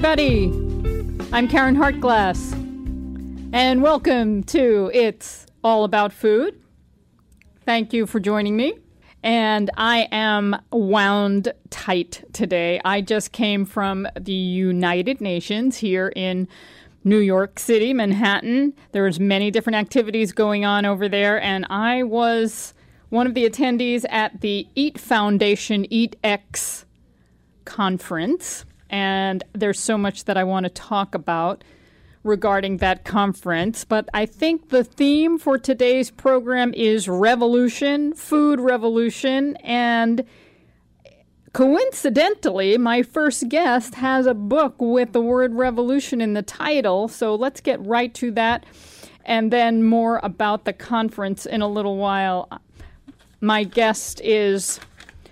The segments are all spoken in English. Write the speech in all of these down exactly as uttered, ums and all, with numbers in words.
everybody. I'm Karen Hartglass, and welcome to It's All About Food. Thank you for joining me. And I am wound tight today. I just came from the United Nations here in New York City, Manhattan. There's many different activities going on over there, and I was one of the attendees at the Eat Foundation EatX conference. And there's so much that I want to talk about regarding that conference. But I think the theme for today's program is revolution, food revolution. And coincidentally, my first guest has a book with the word revolution in the title. So let's get right to that. And then more about the conference in a little while. My guest is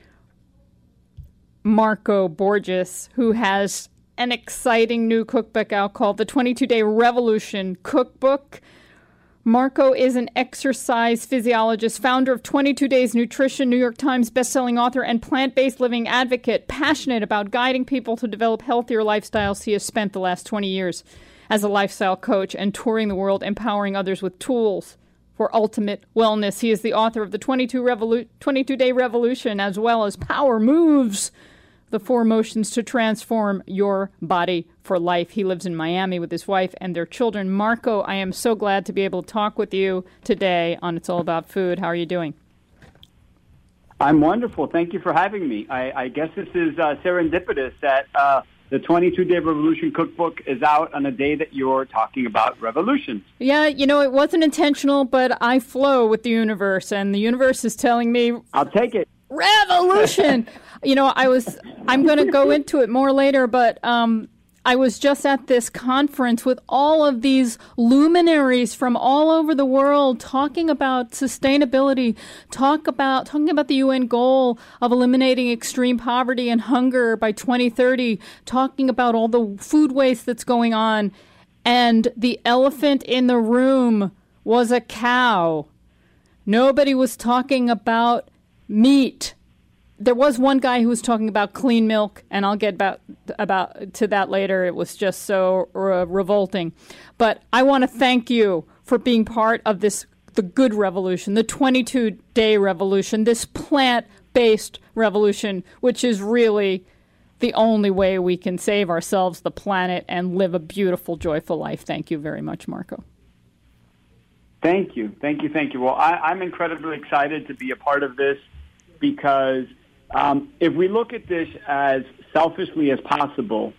Marco Borges, who has an exciting new cookbook out called the twenty-two day Revolution Cookbook. Marco is an exercise physiologist, founder of twenty-two days Nutrition, New York Times bestselling author, and plant-based living advocate, passionate about guiding people to develop healthier lifestyles. He has spent the last twenty years as a lifestyle coach and touring the world, empowering others with tools for ultimate wellness. He is the author of the twenty-two Revolu- twenty-two day Revolution, as well as Power Moves, the four motions to transform your body for life. He lives in Miami with his wife and their children. Marco, I am so glad to be able to talk with you today on It's All About Food. How are you doing? I'm wonderful. Thank you for having me. I, I guess this is uh, serendipitous that uh, the twenty-two day Revolution Cookbook is out on a day that you're talking about revolutions. Yeah, you know, it wasn't intentional, but I flow with the universe, and the universe is telling me, I'll take it. Revolution! You know, I was, I'm going to go into it more later, but um, I was just at this conference with all of these luminaries from all over the world talking about sustainability, talk about, talking about the U N goal of eliminating extreme poverty and hunger by twenty thirty, talking about all the food waste that's going on. And the elephant in the room was a cow. Nobody was talking about meat. There was one guy who was talking about clean milk, and I'll get about about to that later. It was just so uh, revolting. But I want to thank you for being part of this, the good revolution, the twenty-two day revolution, this plant-based revolution, which is really the only way we can save ourselves, the planet, and live a beautiful, joyful life. Thank you very much, Marco. Thank you. Thank you. Thank you. Well, I, I'm incredibly excited to be a part of this because Um, if we look at this as selfishly as possible,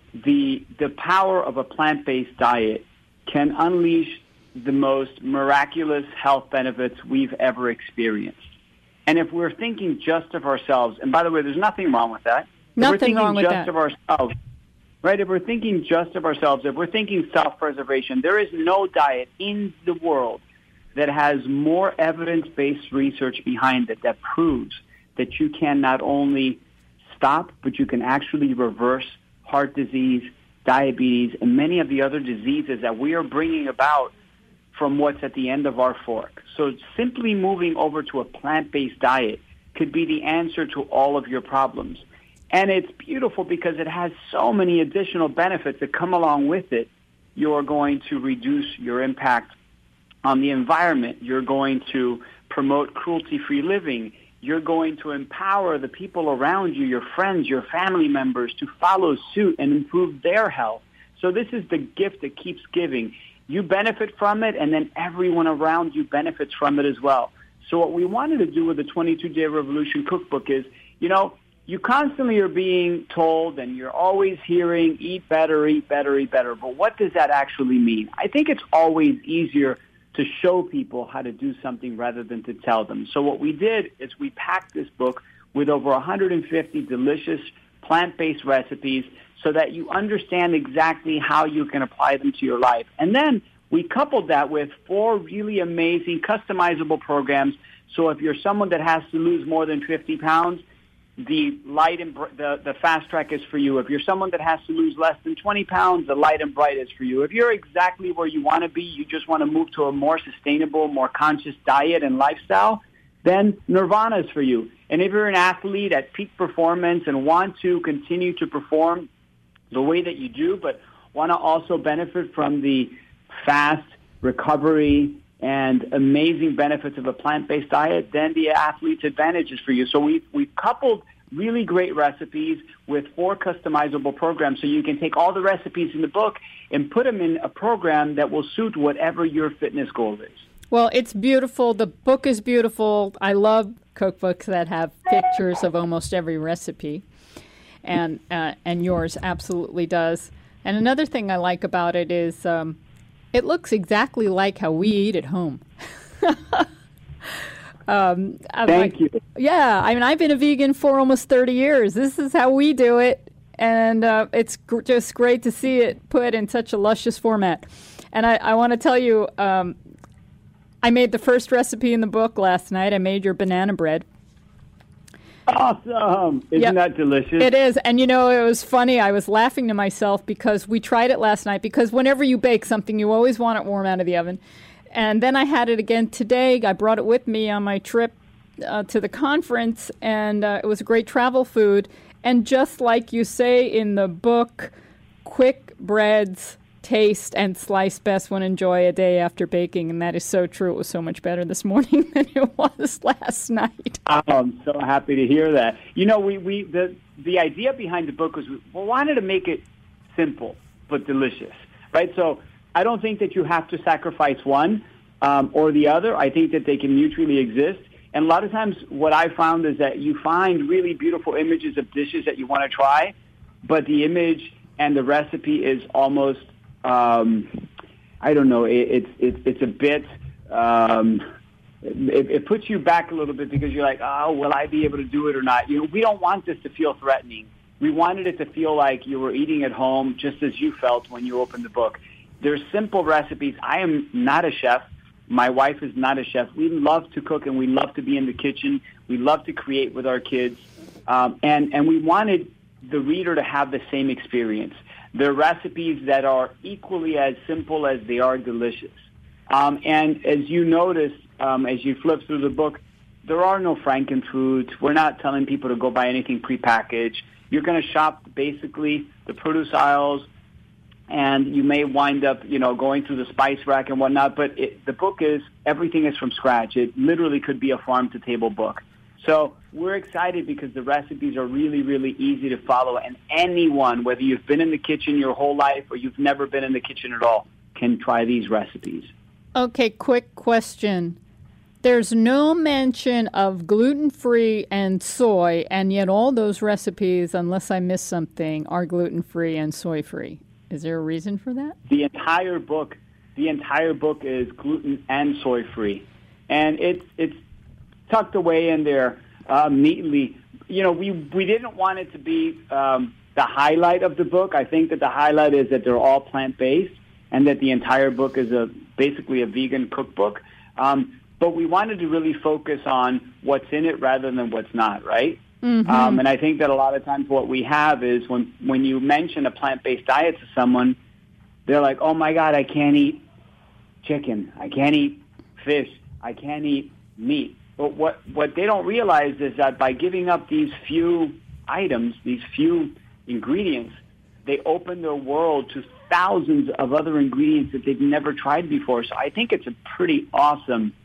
the the power of a plant-based diet can unleash the most miraculous health benefits we've ever experienced. And if we're thinking just of ourselves, and by the way, there's nothing wrong with that. Nothing wrong with just that. Of ourselves, right? If we're thinking just of ourselves, if we're thinking self-preservation, there is no diet in the world that has more evidence-based research behind it that proves that you can not only stop, but you can actually reverse heart disease, diabetes, and many of the other diseases that we are bringing about from what's at the end of our fork. So simply moving over to a plant-based diet could be the answer to all of your problems. And it's beautiful because it has so many additional benefits that come along with it. You're going to reduce your impact on the environment. You're going to promote cruelty-free living. You're going to empower the people around you, your friends, your family members, to follow suit and improve their health. So this is the gift that keeps giving. You benefit from it, and then everyone around you benefits from it as well. So what we wanted to do with the twenty-two day Revolution Cookbook is, you know, you constantly are being told, and you're always hearing, eat better, eat better, eat better. But what does that actually mean? I think it's always easier to show people how to do something rather than to tell them. So what we did is we packed this book with over one hundred fifty delicious plant-based recipes so that you understand exactly how you can apply them to your life. And then we coupled that with four really amazing customizable programs. So if you're someone that has to lose more than fifty pounds, the light and br- the, the fast track is for you. If you're someone that has to lose less than twenty pounds, the light and bright is for you. If you're exactly where you want to be, you just want to move to a more sustainable, more conscious diet and lifestyle, then Nirvana is for you. And if you're an athlete at peak performance and want to continue to perform the way that you do, but want to also benefit from the fast recovery and amazing benefits of a plant-based diet, then the athlete's advantage is for you. So we've, we've coupled really great recipes with four customizable programs, so you can take all the recipes in the book and put them in a program that will suit whatever your fitness goal is. Well, it's beautiful. The book is beautiful. I love cookbooks that have pictures of almost every recipe, and uh, and yours absolutely does. And another thing I like about it is um, it looks exactly like how we eat at home. Um, Thank like, you. Yeah, I mean, I've been a vegan for almost thirty years. This is how we do it, and uh, it's gr- just great to see it put in such a luscious format. And I, I want to tell you, um, I made the first recipe in the book last night. I made your banana bread. Awesome. Isn't Yep. that delicious? It is. And, you know, it was funny. I was laughing to myself because we tried it last night, because whenever you bake something, you always want it warm out of the oven. And then I had it again today. I brought it with me on my trip uh, to the conference, and uh, it was a great travel food. And just like you say in the book, quick breads taste and slice best when enjoy a day after baking. And that is so true. It was so much better this morning than it was last night. Oh, I'm so happy to hear that. You know, we, we the, the idea behind the book was we wanted to make it simple but delicious, right? So I don't think that you have to sacrifice one um, or the other. I think that they can mutually exist. And a lot of times what I found is that you find really beautiful images of dishes that you want to try, but the image and the recipe is almost, um, I don't know, it, it's, it's, it's a bit, um, it, it puts you back a little bit because you're like, oh, will I be able to do it or not? You know, we don't want this to feel threatening. We wanted it to feel like you were eating at home just as you felt when you opened the book. There's simple recipes. I am not a chef. My wife is not a chef. We love to cook and we love to be in the kitchen. We love to create with our kids. Um, and, and we wanted the reader to have the same experience. They're recipes that are equally as simple as they are delicious. Um, and as you notice, um, as you flip through the book, there are no frankenfoods. We're not telling people to go buy anything prepackaged. You're going to shop basically the produce aisles, and you may wind up, you know, going through the spice rack and whatnot. But it, the book is, everything is from scratch. It literally could be a farm-to-table book. So we're excited because the recipes are really, really easy to follow. And anyone, whether you've been in the kitchen your whole life or you've never been in the kitchen at all, can try these recipes. Okay, quick question. There's no mention of gluten-free and soy, and yet all those recipes, unless I missed something, are gluten-free and soy-free. Is there a reason for that? The entire book, the entire book is gluten and soy-free, and it's it's tucked away in there um, neatly. You know, we we didn't want it to be um, the highlight of the book. I think that the highlight is that they're all plant-based, and that the entire book is a basically a vegan cookbook. Um, but we wanted to really focus on what's in it rather than what's not, right? Mm-hmm. Um, and I think that a lot of times what we have is when, when you mention a plant-based diet to someone, they're like, oh, my God, I can't eat chicken. I can't eat fish. I can't eat meat. But what, what they don't realize is that by giving up these few items, these few ingredients, they open their world to thousands of other ingredients that they've never tried before. So I think it's a pretty awesome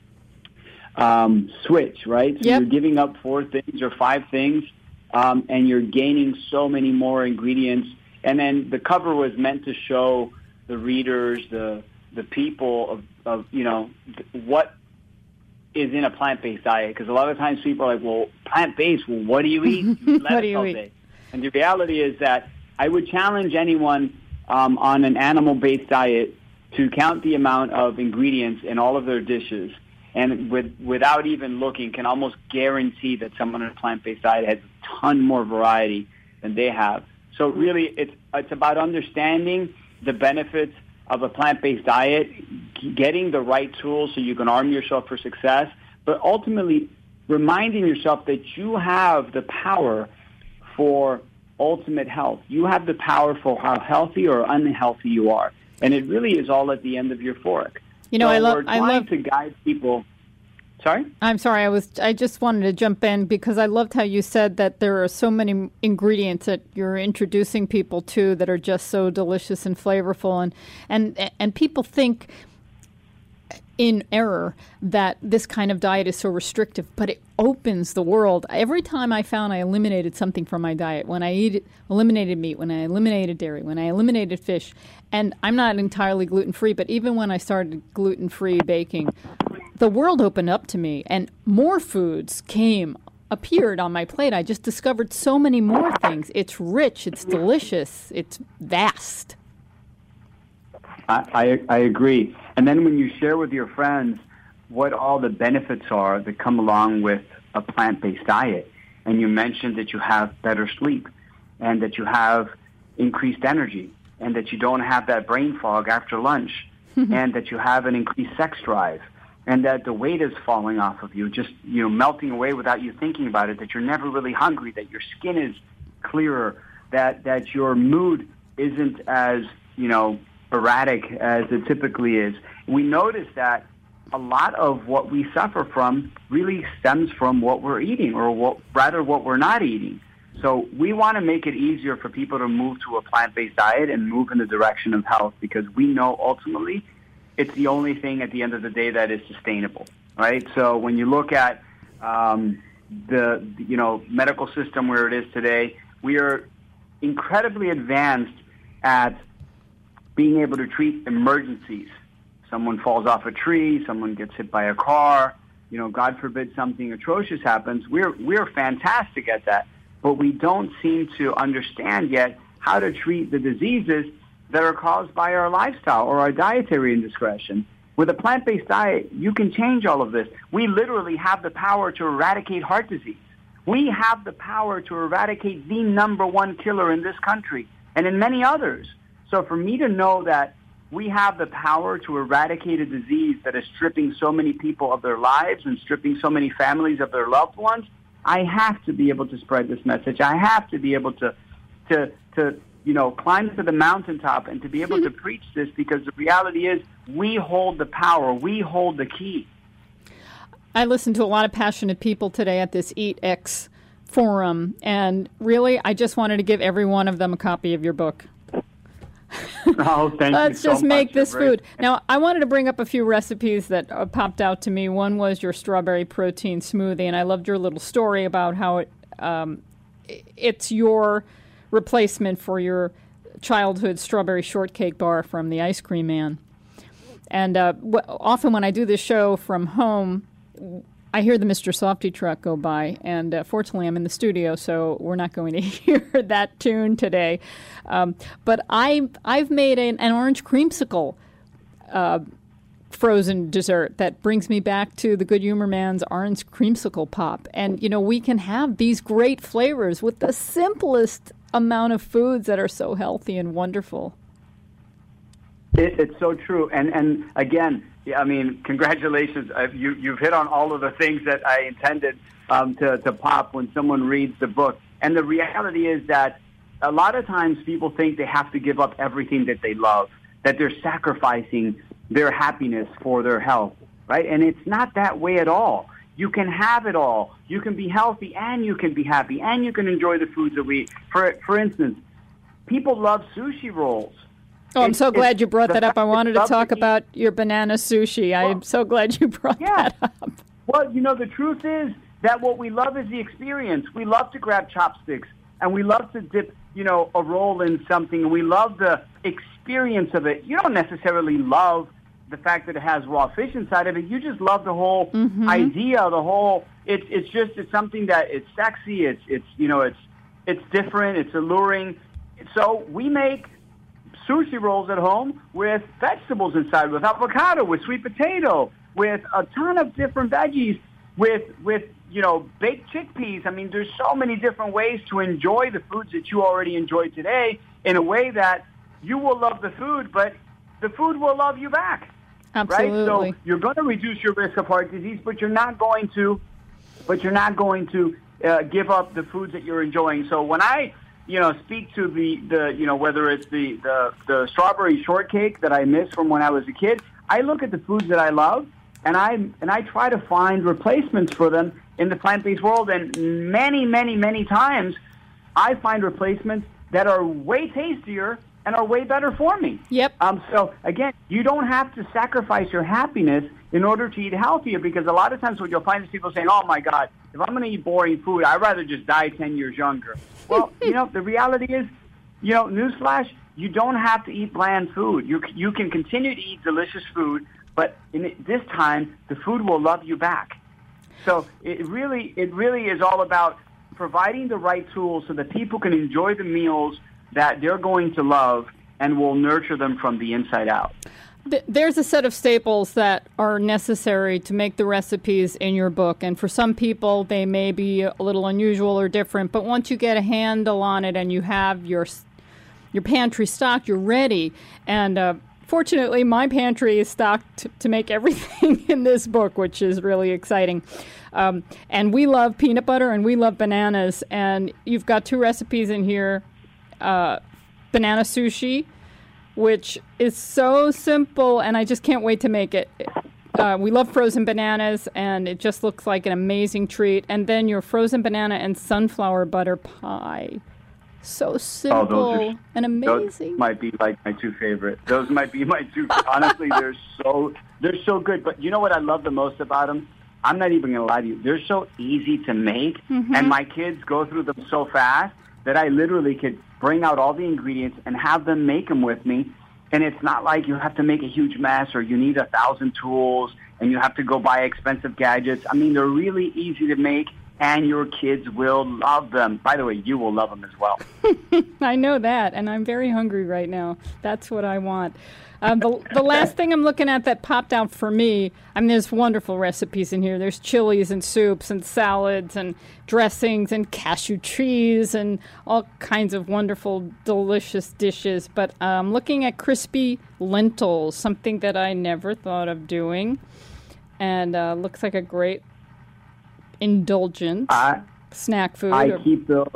Um, switch, right? So yep. You're giving up four things or five things, um, and you're gaining so many more ingredients. And then the cover was meant to show the readers, the the people of, of you know, what is in a plant-based diet. Because a lot of times people are like, well, plant-based, well, what do you eat? You eat what do you all eat? Day. And the reality is that I would challenge anyone um, on an animal-based diet to count the amount of ingredients in all of their dishes, and with, without even looking, can almost guarantee that someone on a plant-based diet has a ton more variety than they have. So really, it's it's about understanding the benefits of a plant-based diet, getting the right tools so you can arm yourself for success, but ultimately reminding yourself that you have the power for ultimate health. You have the power for how healthy or unhealthy you are, and it really is all at the end of your fork. You know, so I love. We're I trying love to guide people. Sorry? I'm sorry. I was. I just wanted to jump in because I loved how you said that there are so many ingredients that you're introducing people to that are just so delicious and flavorful, and and and people think in error that this kind of diet is so restrictive, but it opens the world. Every time I found I eliminated something from my diet, when I eat, eliminated meat, when I eliminated dairy, when I eliminated fish, and I'm not entirely gluten-free, but even when I started gluten-free baking, the world opened up to me, and more foods came, appeared on my plate. I just discovered so many more things. It's rich, it's delicious, it's vast. I, I, I agree. And then when you share with your friends what all the benefits are that come along with a plant-based diet, and you mentioned that you have better sleep, and that you have increased energy, and that you don't have that brain fog after lunch, and that you have an increased sex drive, and that the weight is falling off of you, just, you know, melting away without you thinking about it, that you're never really hungry, that your skin is clearer, that, that your mood isn't as, you know, erratic as it typically is. We notice that a lot of what we suffer from really stems from what we're eating, or what, rather what we're not eating. So we want to make it easier for people to move to a plant-based diet and move in the direction of health, because we know ultimately it's the only thing at the end of the day that is sustainable, right? So when you look at um, the you know medical system where it is today, we are incredibly advanced at being able to treat emergencies. Someone falls off a tree, someone gets hit by a car, you know, God forbid something atrocious happens. We're we're fantastic at that, but we don't seem to understand yet how to treat the diseases that are caused by our lifestyle or our dietary indiscretion. With a plant-based diet, you can change all of this. We literally have the power to eradicate heart disease. We have the power to eradicate the number one killer in this country and in many others. So for me to know that we have the power to eradicate a disease that is stripping so many people of their lives and stripping so many families of their loved ones, I have to be able to spread this message. I have to be able to, to, to you know, climb to the mountaintop and to be able to preach this, because the reality is we hold the power. We hold the key. I listened to a lot of passionate people today at this EatX forum, and really, I just wanted to give every one of them a copy of your book. Oh, thank Let's you just so make much. this food. Now, I wanted to bring up a few recipes that uh, popped out to me. One was your strawberry protein smoothie, and I loved your little story about how it um, it's your replacement for your childhood strawberry shortcake bar from the Ice Cream Man. And uh, w- often when I do this show from home, I hear the Mister Softy truck go by, and uh, fortunately I'm in the studio, so we're not going to hear that tune today. Um, but I, I've made an, an orange creamsicle uh, frozen dessert that brings me back to the Good Humor Man's orange creamsicle pop. And, you know, we can have these great flavors with the simplest amount of foods that are so healthy and wonderful. It, it's so true. And, and again, I mean, congratulations. Uh, you, you've hit on all of the things that I intended um, to, to pop when someone reads the book. And the reality is that a lot of times people think they have to give up everything that they love, that they're sacrificing their happiness for their health, right? And it's not that way at all. You can have it all. You can be healthy and you can be happy and you can enjoy the foods that we eat. For, for instance, people love sushi rolls. Oh, I'm It's- so glad it's you brought the that up. fact I that wanted you to love talk to eat- about your banana sushi. I am so glad you brought Yeah. that up. Well, you know, the truth is that what we love is the experience. We love to grab chopsticks, and we love to dip, you know, a roll in something, and we love the experience of it. You don't necessarily love the fact that it has raw fish inside of it. You just love the whole Mm-hmm. idea, the whole, it's it's just, it's something that it's sexy, it's, it's you know, it's it's different, it's alluring. So we make sushi rolls at home with vegetables inside, with avocado, with sweet potato, with a ton of different veggies, with, with you know, baked chickpeas. I mean, there's so many different ways to enjoy the foods that you already enjoy today in a way that you will love the food, but the food will love you back. Absolutely. Right? So you're going to reduce your risk of heart disease, but you're not going to, but you're not going to uh, give up the foods that you're enjoying. So when I, you know, speak to the, the you know, whether it's the, the, the strawberry shortcake that I miss from when I was a kid, I look at the foods that I love, and I and I try to find replacements for them in the plant-based world, and many, many, many times I find replacements that are way tastier and are way better for me. Yep. Um, so, again, you don't have to sacrifice your happiness in order to eat healthier, because a lot of times what you'll find is people saying, oh, my God, if I'm going to eat boring food, I'd rather just die ten years younger. Well, you know, the reality is, you know, newsflash, you don't have to eat bland food. You, you can continue to eat delicious food, but in it, this time, the food will love you back. So it really, it really is all about providing the right tools so that people can enjoy the meals that they're going to love and will nurture them from the inside out. There's a set of staples that are necessary to make the recipes in your book. And for some people, they may be a little unusual or different. But once you get a handle on it and you have your your pantry stocked, you're ready. And uh, fortunately, my pantry is stocked to, to make everything in this book, which is really exciting. Um, and we love peanut butter and we love bananas. And you've got two recipes in here. Uh, banana sushi, which is so simple, and I just can't wait to make it. Uh, we love frozen bananas, and it just looks like an amazing treat. And then your frozen banana and sunflower butter pie. So simple oh, those are, and amazing. Those might be like my two favorite. Those might be my two. Honestly, they're so they're so good. But you know what I love the most about them? I'm not even going to lie to you. They're so easy to make, mm-hmm. and my kids go through them so fast that I literally could bring out all the ingredients and have them make them with me. And it's not like you have to make a huge mess or you need a thousand tools and you have to go buy expensive gadgets. I mean, they're really easy to make, and your kids will love them. By the way, you will love them as well. I know that, and I'm very hungry right now. That's what I want. Um, the, the last thing I'm looking at that popped out for me, I mean, there's wonderful recipes in here. There's chilies and soups and salads and dressings and cashew cheese and all kinds of wonderful, delicious dishes. But I'm um, looking at crispy lentils, something that I never thought of doing, and uh, looks like a great indulgent I, snack food. I or, keep those.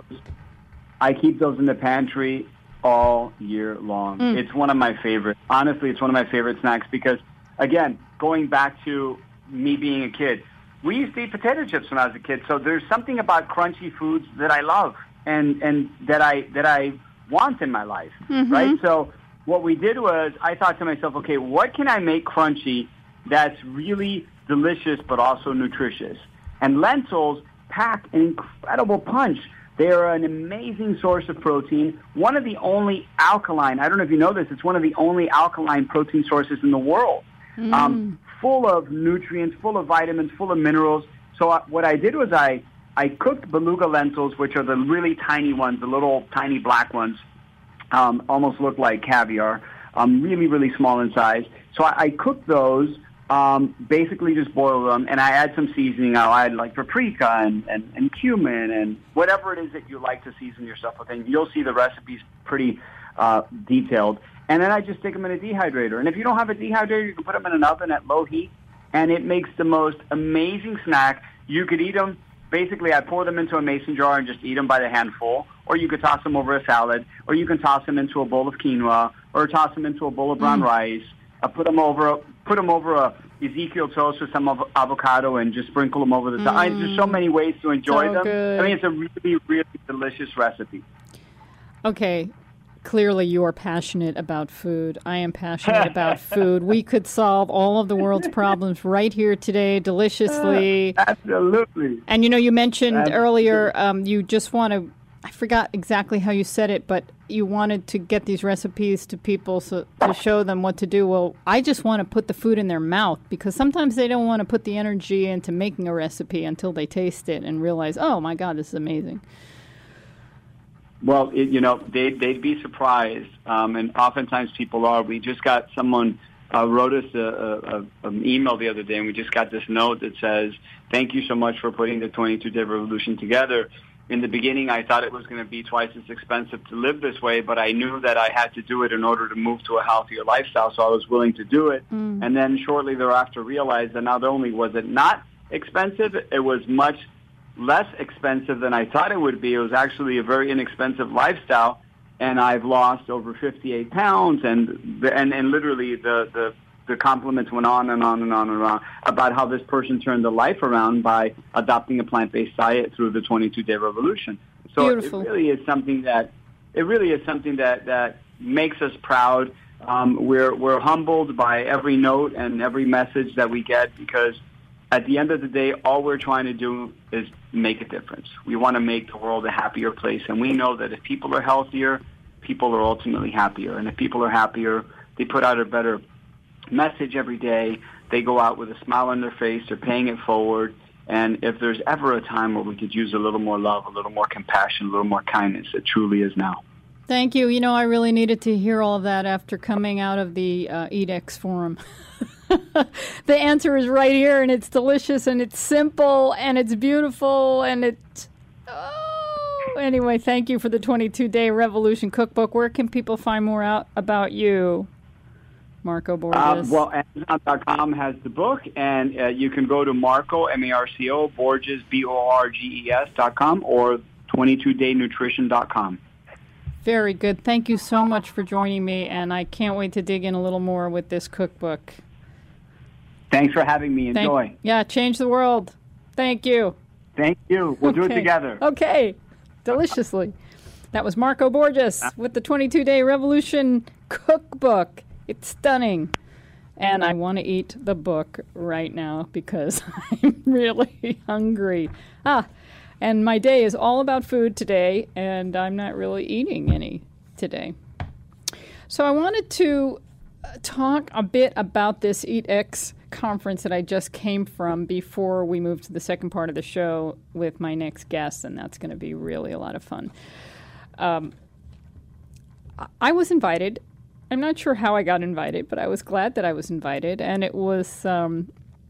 I keep those in the pantry all year long. Mm. It's one of my favorites. Honestly, it's one of my favorite snacks because, again, going back to me being a kid, we used to eat potato chips when I was a kid. So there's something about crunchy foods that I love and, and that I that I want in my life, mm-hmm. right? So what we did was I thought to myself, okay, what can I make crunchy that's really delicious but also nutritious? And lentils pack an incredible punch. They are an amazing source of protein. One of the only alkaline, I don't know if you know this, it's one of the only alkaline protein sources in the world. Mm. Um, full of nutrients, full of vitamins, full of minerals. So uh, what I did was I, I cooked beluga lentils, which are the really tiny ones, the little tiny black ones, um, almost look like caviar, um, really, really small in size. So I, I cooked those. Um, basically just boil them, and I add some seasoning. I'll add like paprika and, and, and cumin and whatever it is that you like to season your stuff with. And you'll see the recipe's pretty uh, detailed. And then I just stick them in a dehydrator. And if you don't have a dehydrator, you can put them in an oven at low heat, and it makes the most amazing snack. You could eat them. Basically, I pour them into a mason jar and just eat them by the handful, or you could toss them over a salad, or you can toss them into a bowl of quinoa, or toss them into a bowl of brown mm. rice. I put them over, put them over a Ezekiel toast with some av- avocado and just sprinkle them over the top. Mm. There's so many ways to enjoy so them. Good. I mean, it's a really, really delicious recipe. Okay, clearly you are passionate about food. I am passionate about food. We could solve all of the world's problems right here today, deliciously. Uh, absolutely. And you know, you mentioned absolutely. earlier um, you just want to. I forgot exactly how you said it, but you wanted to get these recipes to people so, to show them what to do. Well, I just want to put the food in their mouth because sometimes they don't want to put the energy into making a recipe until they taste it and realize, oh, my God, this is amazing. Well, it, you know, they'd, they'd be surprised, um, and oftentimes people are. We just got someone uh, wrote us a, a, a, an email the other day, and we just got this note that says, thank you so much for putting the twenty-two day revolution together. In the beginning, I thought it was going to be twice as expensive to live this way, but I knew that I had to do it in order to move to a healthier lifestyle, so I was willing to do it. Mm. And then shortly thereafter realized that not only was it not expensive, it was much less expensive than I thought it would be. It was actually a very inexpensive lifestyle, and I've lost over fifty-eight pounds, and and, and literally the, the the compliments went on and on and on and on about how this person turned their life around by adopting a plant-based diet through the twenty-two day revolution. So Beautiful. It really is something that it really is something that, that makes us proud. Um, we're we're humbled by every note and every message that we get, because at the end of the day, all we're trying to do is make a difference. We want to make the world a happier place, and we know that if people are healthier, people are ultimately happier. And if people are happier, they put out a better message every day. They go out with a smile on their face. They're paying it forward. And if there's ever a time where we could use a little more love, a little more compassion, a little more kindness, it truly is now. Thank you. You know, I really needed to hear all of that after coming out of the uh, EatX forum. The answer is right here, and it's delicious, and it's simple, and it's beautiful, and it's... Oh, anyway, thank you for the twenty-two day Revolution Cookbook. Where can people find more out about you, Marco Borges? Um, well, Amazon dot com has the book, and uh, you can go to Marco, M A R C O, Borges, B O R G E S dot com, or twenty-two day nutrition dot com. Very good. Thank you so much for joining me, and I can't wait to dig in a little more with this cookbook. Thanks for having me. Enjoy. Thank, yeah, change the world. Thank you. Thank you. We'll okay. do it together. Okay. Deliciously. That was Marco Borges with the twenty-two day Revolution Cookbook. It's stunning. And I want to eat the book right now because I'm really hungry. Ah, and my day is all about food today, and I'm not really eating any today. So I wanted to talk a bit about this EatX conference that I just came from before we move to the second part of the show with my next guest, and that's going to be really a lot of fun. Um, I was invited. I'm not sure how I got invited, but I was glad that I was invited, and it was um,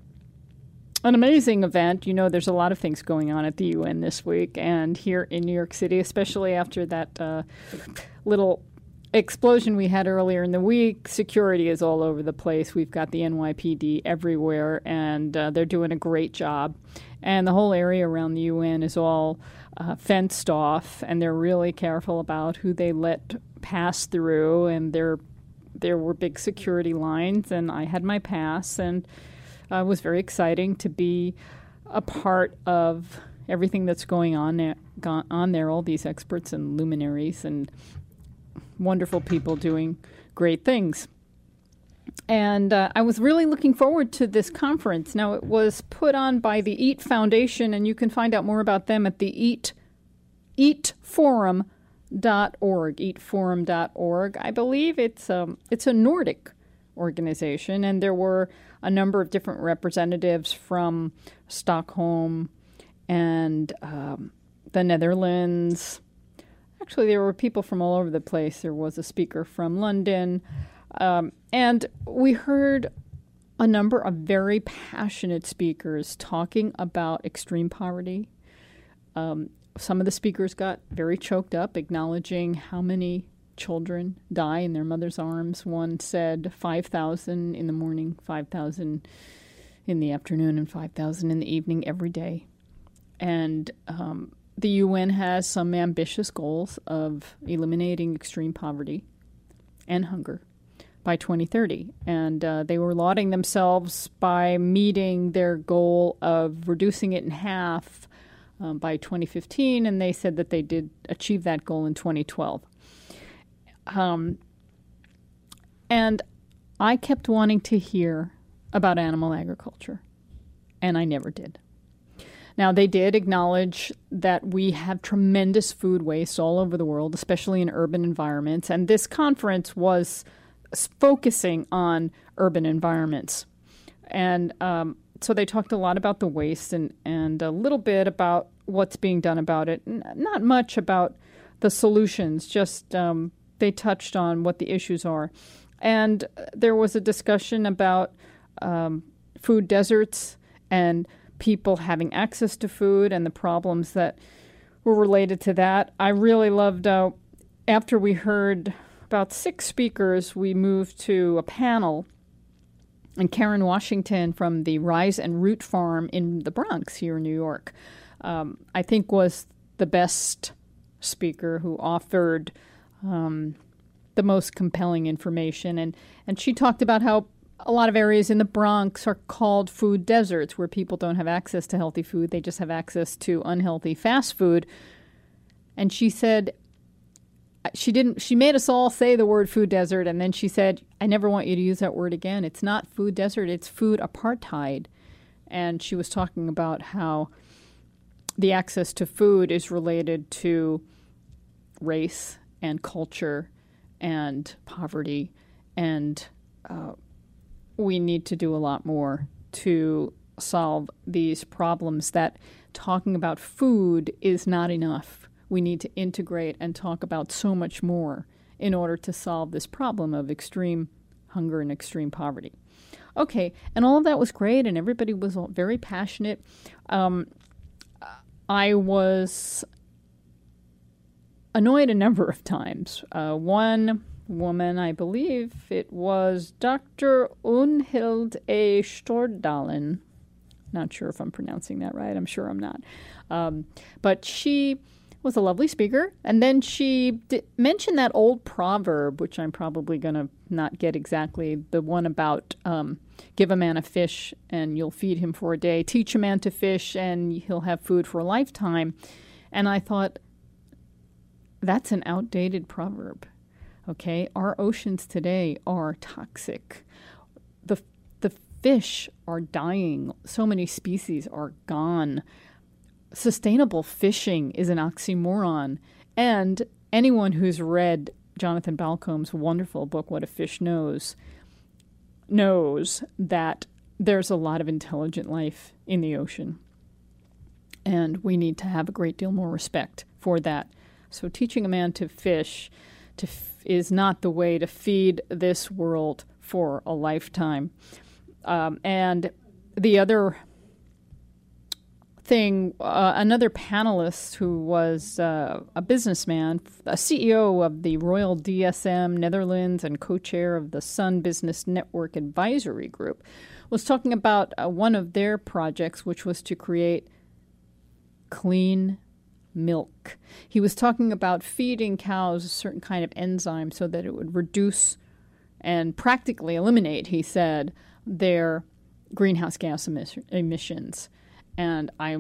an amazing event. You know, there's a lot of things going on at the U N this week and here in New York City, especially after that uh, little explosion we had earlier in the week. Security is all over the place. We've got the N Y P D everywhere, and uh, they're doing a great job. And the whole area around the U N is all uh, fenced off, and they're really careful about who they let pass through. And there, there were big security lines, and I had my pass, and uh, it was very exciting to be a part of everything that's going on there, on there, all these experts and luminaries and wonderful people doing great things. And uh, I was really looking forward to this conference. Now, it was put on by the EAT Foundation, and you can find out more about them at the EAT, eat forum dot org, eat forum dot org. I believe it's, um, it's a Nordic organization, and there were a number of different representatives from Stockholm and um, the Netherlands. Actually, there were people from all over the place. There was a speaker from London. Um, and we heard a number of very passionate speakers talking about extreme poverty. Um, some of the speakers got very choked up, acknowledging how many children die in their mother's arms. One said five thousand in the morning, five thousand in the afternoon, and five thousand in the evening every day. And um, the U N has some ambitious goals of eliminating extreme poverty and hunger by twenty thirty. And uh, they were lauding themselves by meeting their goal of reducing it in half um, by twenty fifteen, and they said that they did achieve that goal in twenty twelve. Um, and I kept wanting to hear about animal agriculture, and I never did. Now, they did acknowledge that we have tremendous food waste all over the world, especially in urban environments, and this conference was focusing on urban environments. And um, so they talked a lot about the waste and, and a little bit about what's being done about it. N- not much about the solutions, just um, they touched on what the issues are. And there was a discussion about um, food deserts and people having access to food and the problems that were related to that. I really loved, uh, after we heard about six speakers, we moved to a panel, and Karen Washington from the Rise and Root Farm in the Bronx here in New York, um, I think was the best speaker who offered um, the most compelling information. And, and she talked about how a lot of areas in the Bronx are called food deserts, where people don't have access to healthy food. They just have access to unhealthy fast food. And she said, she didn't, she made us all say the word food desert. And then she said, I never want you to use that word again. It's not food desert, it's food apartheid. And she was talking about how the access to food is related to race and culture and poverty. And uh, we need to do a lot more to solve these problems, that talking about food is not enough. We need to integrate and talk about so much more in order to solve this problem of extreme hunger and extreme poverty. Okay, and all of that was great, and everybody was very passionate. Um, I was annoyed a number of times. Uh, one woman, I believe it was Doctor Unhild A. Stordalen. Not sure if I'm pronouncing that right. I'm sure I'm not. Um, but she was a lovely speaker. And then she d- mentioned that old proverb, which I'm probably going to not get exactly, the one about um, give a man a fish and you'll feed him for a day. Teach a man to fish and he'll have food for a lifetime. And I thought, that's an outdated proverb. Okay, our oceans today are toxic. The the fish are dying. So many species are gone. Sustainable fishing is an oxymoron. And anyone who's read Jonathan Balcomb's wonderful book, What a Fish Knows, knows that there's a lot of intelligent life in the ocean. And we need to have a great deal more respect for that. So teaching a man to fish to f- is not the way to feed this world for a lifetime. Um, and the other thing, uh, another panelist who was uh, a businessman, a C E O of the Royal D S M Netherlands and co-chair of the Sun Business Network Advisory Group, was talking about uh, one of their projects, which was to create clean milk. He was talking about feeding cows a certain kind of enzyme so that it would reduce and practically eliminate, he said, their greenhouse gas emis- emissions. And I,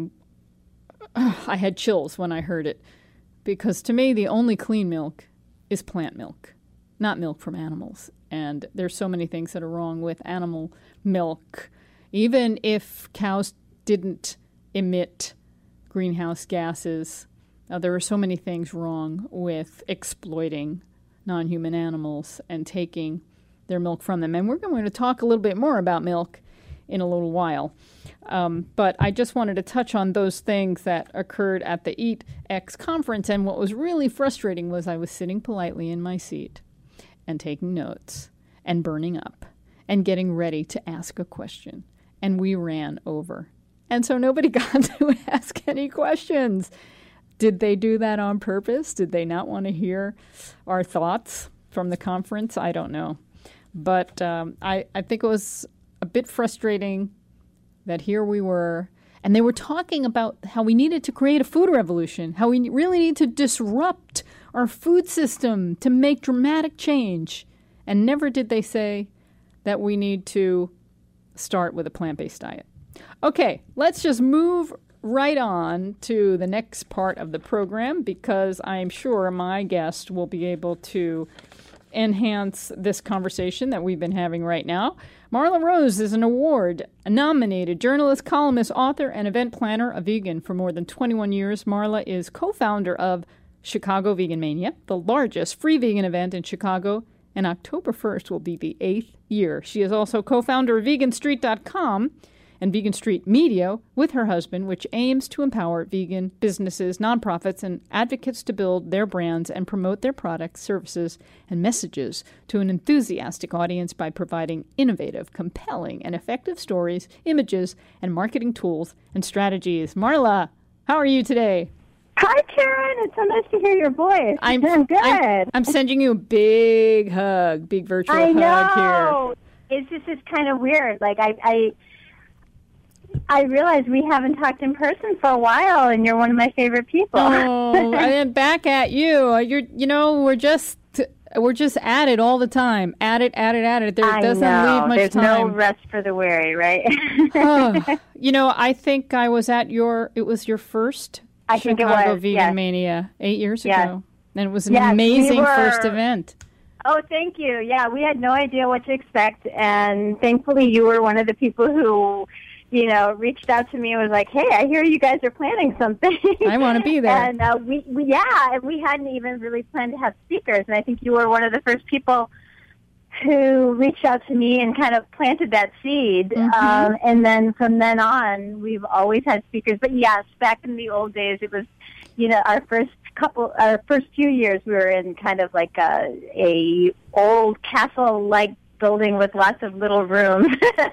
uh, I had chills when I heard it, because to me the only clean milk is plant milk, not milk from animals. And there's so many things that are wrong with animal milk. Even if cows didn't emit greenhouse gases, uh, there are so many things wrong with exploiting non-human animals and taking their milk from them. And we're going to talk a little bit more about milk in a little while. Um, but I just wanted to touch on those things that occurred at the EatX conference. And what was really frustrating was I was sitting politely in my seat and taking notes and burning up and getting ready to ask a question. And we ran over. And so nobody got to ask any questions. Did they do that on purpose? Did they not want to hear our thoughts from the conference? I don't know. But um, I, I think it was a bit frustrating that here we were, and they were talking about how we needed to create a food revolution, how we really need to disrupt our food system to make dramatic change. And never did they say that we need to start with a plant-based diet. Okay, let's just move right on to the next part of the program, because I'm sure my guest will be able to enhance this conversation that we've been having right now. Marla Rose is an award-nominated journalist, columnist, author, and event planner, a vegan for more than twenty-one years. Marla is co-founder of Chicago Vegan Mania, the largest free vegan event in Chicago, and October first will be the eighth year. She is also co-founder of vegan street dot com and Vegan Street Media with her husband, which aims to empower vegan businesses, nonprofits, and advocates to build their brands and promote their products, services, and messages to an enthusiastic audience by providing innovative, compelling, and effective stories, images, and marketing tools and strategies. Marla, how are you today? Hi, Karen. It's so nice to hear your voice. I'm, I'm good. I'm, I'm sending you a big hug, big virtual I hug know. here. It's just it's kind of weird. Like I, I, I realize we haven't talked in person for a while, and you're one of my favorite people. Oh, and back at you. You're, you know, we're just we're just at it all the time. At it, at it, at it. There I doesn't know. leave much There's time. no rest for the weary, right? Oh, you know, I think I was at your, it was your first I think it Chicago was, Vegan yes. Mania eight years Yes. ago. And it was an Yes, we amazing were- first event. Oh, thank you. Yeah, we had no idea what to expect, and thankfully you were one of the people who, you know, reached out to me and was like, "Hey, I hear you guys are planning something. I want to be there." And uh, we, we, yeah, and we hadn't even really planned to have speakers, and I think you were one of the first people who reached out to me and kind of planted that seed. Mm-hmm. Um, and then from then on, we've always had speakers. But yes, back in the old days, it was, you know, our first couple, our first few years, we were in kind of like a, a old castle-like building with lots of little rooms.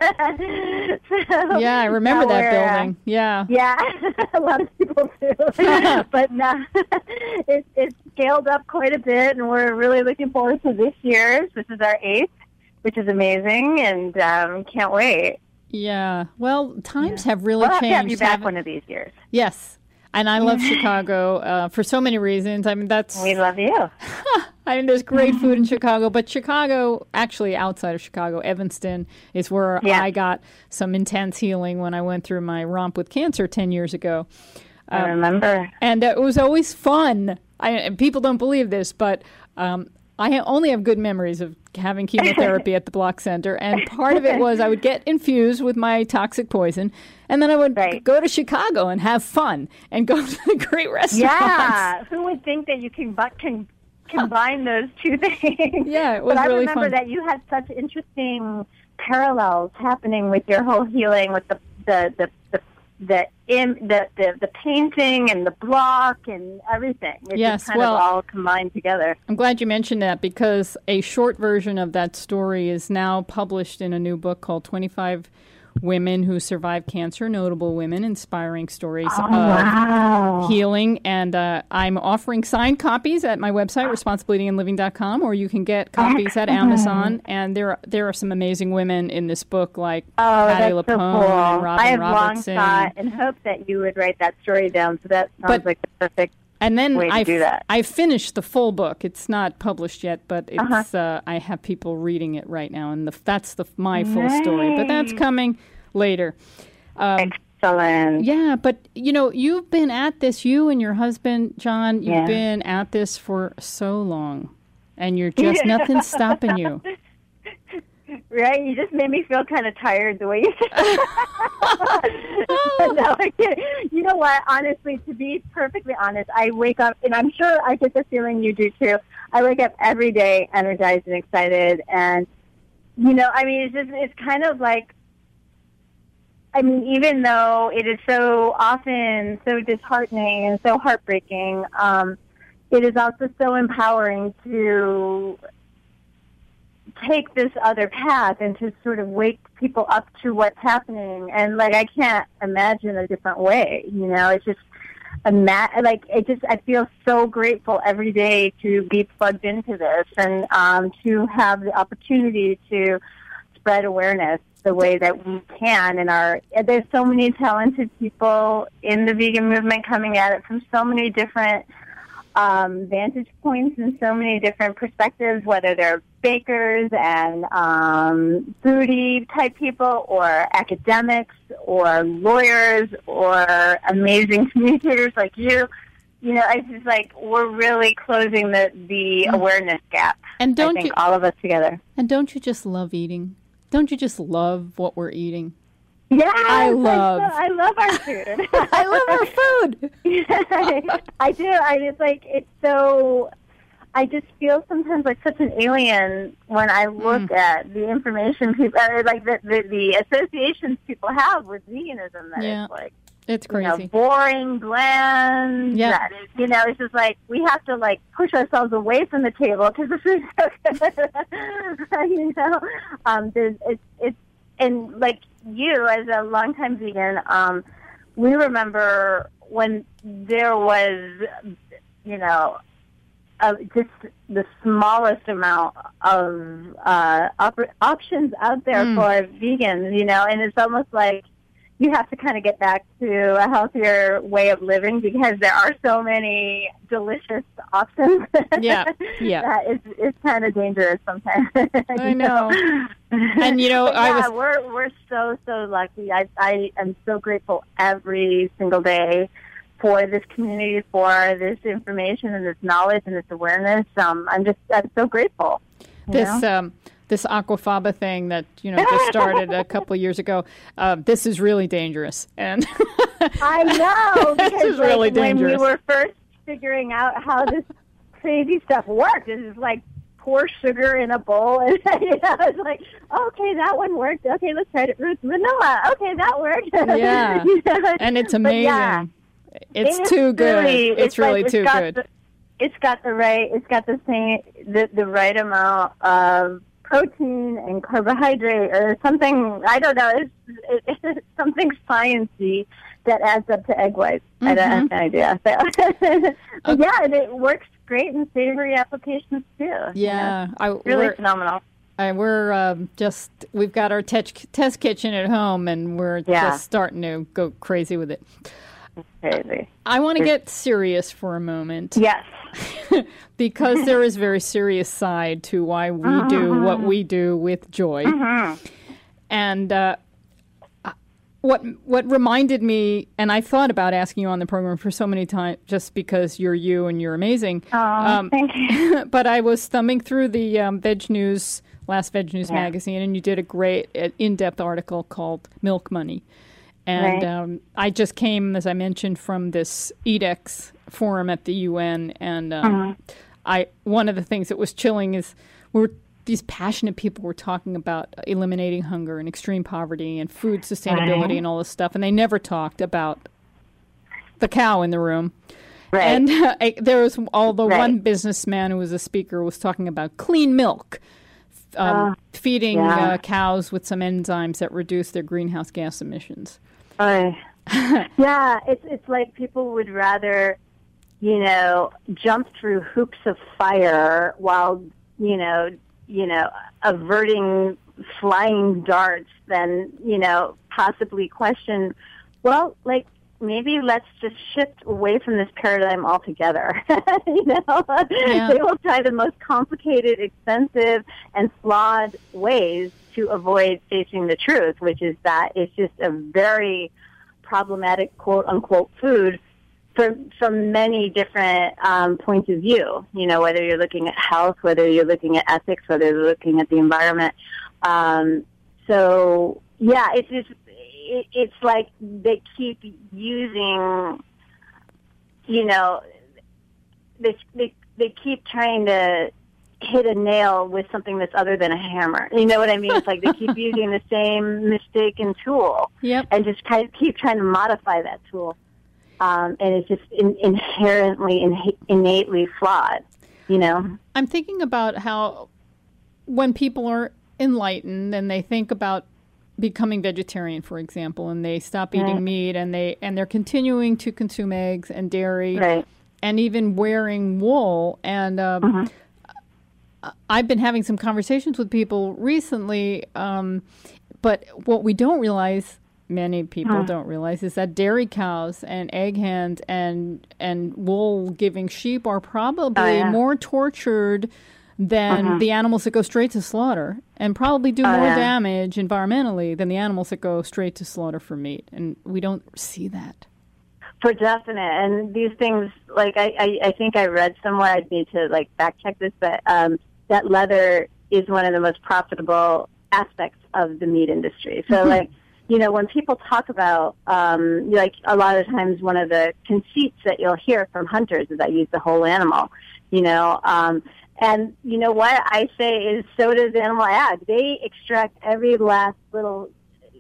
So, Yeah, I remember now that we're, uh, building. Yeah. Yeah, a lot of people do. But now it, it's scaled up quite a bit, and we're really looking forward to this year's. This is our eighth, which is amazing, and um, can't wait. Yeah. Well, times Yeah. have really We'll have changed. to have you back haven't- one of these years. Yes. And I love Chicago uh, for so many reasons. I mean, that's, We love you. I mean, there's great food in Chicago, but Chicago, actually outside of Chicago, Evanston is where Yeah. I got some intense healing when I went through my romp with cancer ten years ago. I remember. And uh, it was always fun. I, and people don't believe this, but um, I ha- only have good memories of having chemotherapy at the Block Center. And part of it was I would get infused with my toxic poison, and then I would Right. go to Chicago and have fun and go to the great restaurants. Yeah. Who would think that you can, but can combine those two things? Yeah, it was but I really remember fun. that you had such interesting parallels happening with your whole healing, with the the the the the, im, the, the, the painting and the block and everything. It Yes, just kind well- of all combined together. I'm glad you mentioned that because a short version of that story is now published in a new book called twenty-five Women Who Survived Cancer, Notable Women, Inspiring Stories Oh, of wow. Healing. And uh, I'm offering signed copies at my website, responsible bleeding and living dot com, or you can get copies at Amazon. And there are, there are some amazing women in this book like Oh, Patti that's so LuPone cool. and Robin I have Robertson. long thought and hoped that you would write that story down, so that sounds But- like the perfect. And then way to I do that. I finished the full book. It's not published yet, but it's Uh-huh. uh, I have people reading it right now, and the, that's the my full story. But that's coming later. Um, Excellent. yeah, but you know, you've been at this. You and your husband, John, you've Yeah. been at this for so long, and you're just nothing's stopping you. Right? You just made me feel kind of tired the way you said that. No, I can't. You know what? Honestly, to be perfectly honest, I wake up, and I'm sure I get the feeling you do too. I wake up every day energized and excited. And, you know, I mean, it's just, it's kind of like, I mean, even though it is so often so disheartening and so heartbreaking, um, it is also so empowering to take this other path and to sort of wake people up to what's happening. And like, I can't imagine a different way, you know, it's just a ma- like, it just, I feel so grateful every day to be plugged into this and, um, to have the opportunity to spread awareness the way that we can. And our, there's so many talented people in the vegan movement coming at it from so many different Um, vantage points and so many different perspectives, whether they're bakers and um, foodie type people or academics or lawyers or amazing communicators like you. You know, it's just like we're really closing the, the awareness gap. And don't I think you all of us together. and don't you just love eating? Don't you just love what we're eating? Yeah, I love- I love our food. I love our food. I do. I just like it's so. I just feel sometimes like such an alien when I look Mm. at the information people, uh, like the, the the associations people have with veganism. That Yeah. it's like It's you know, crazy. boring, bland. Yeah. That is, you know, it's just like we have to like push ourselves away from the table because the food's so good. You know, um, there's it's it's and like you as a longtime vegan, um, we remember when there was, you know, uh, just the smallest amount of uh, op- options out there Mm. for vegans, you know, and it's almost like you have to kind of get back to a healthier way of living because there are so many delicious options. Yeah, yeah. that it's, it's kind of dangerous sometimes. I know. And, you know, but I yeah, was... we're, we're so, so lucky. I, I am so grateful every single day for this community, for this information and this knowledge and this awareness. Um, I'm just, I'm so grateful. This, um, this aquafaba thing that, you know, just started a couple of years ago, uh, this is really dangerous. And I know, because this is like, really dangerous. when we were first figuring out how this crazy stuff worked, it was like pour sugar in a bowl, and you know, it's like, okay, that one worked. Okay, let's try it with vanilla. Okay, that worked. Yeah, you know? And it's amazing. Yeah, it's it too good. Really, it's, it's really like, too it's good. The, it's got the right. It's got the same, the the right amount of protein and carbohydrate or something. I don't know. It's, it, it's something sciencey that adds up to egg whites. Mm-hmm. I don't have any idea. But, but yeah, and it works great in savory applications too. Yeah, you know? I, really phenomenal. I, we're um, just we've got our te- test kitchen at home, and we're yeah. just starting to go crazy with it. It's crazy. I want to get serious for a moment. Yes. Because there is a very serious side to why we mm-hmm. do what we do with joy. Mm-hmm. And uh, what what reminded me, and I thought about asking you on the program for so many times, just because you're you and you're amazing. Oh, um, thank you. But I was thumbing through the um, Veg News, last Veg News yeah. magazine, and you did a great in-depth article called Milk Money. And right. um, I just came, as I mentioned, from this E D E X forum at the U N, and um, mm-hmm. I one of the things that was chilling is we're these passionate people were talking about eliminating hunger and extreme poverty and food sustainability right. and all this stuff, and they never talked about the cow in the room. Right. And uh, I, there was, although right. one businessman who was a speaker was talking about clean milk, um, uh, feeding yeah. uh, cows with some enzymes that reduce their greenhouse gas emissions. Uh, yeah, it's it's like people would rather, you know, jump through hoops of fire while, you know, you know, averting flying darts than, you know, possibly question, well, like, maybe let's just shift away from this paradigm altogether. you know, yeah. They will try the most complicated, expensive, and flawed ways to avoid facing the truth, which is that it's just a very problematic, quote-unquote, food from, from many different um, points of view. You know, whether you're looking at health, whether you're looking at ethics, whether you're looking at the environment. Um, so, yeah, it's just, it, it's like they keep using, you know, they, they, they keep trying to hit a nail with something that's other than a hammer. You know what I mean? It's like they keep using the same mistaken tool yep. and just kind of keep trying to modify that tool. Um, and it's just in, inherently, in, innately flawed, you know? I'm thinking about how when people are enlightened and they think about becoming vegetarian, for example, and they stop eating right. meat and, they, and they're continuing to consume eggs and dairy right. and even wearing wool. And uh, mm-hmm. I've been having some conversations with people recently, um, but what we don't realize, many people mm. don't realize, is that dairy cows and egg hens and and wool-giving sheep are probably oh, yeah. more tortured than mm-hmm. the animals that go straight to slaughter, and probably do oh, more yeah. damage environmentally than the animals that go straight to slaughter for meat. And we don't see that. For definite. And these things, like, I, I, I think I read somewhere, I'd need to, like, fact-check this, but um, that leather is one of the most profitable aspects of the meat industry. So, mm-hmm. like, you know, when people talk about, um, like, a lot of times one of the conceits that you'll hear from hunters is I use the whole animal, you know. Um, and, you know, what I say is so does Animal Ag. They extract every last little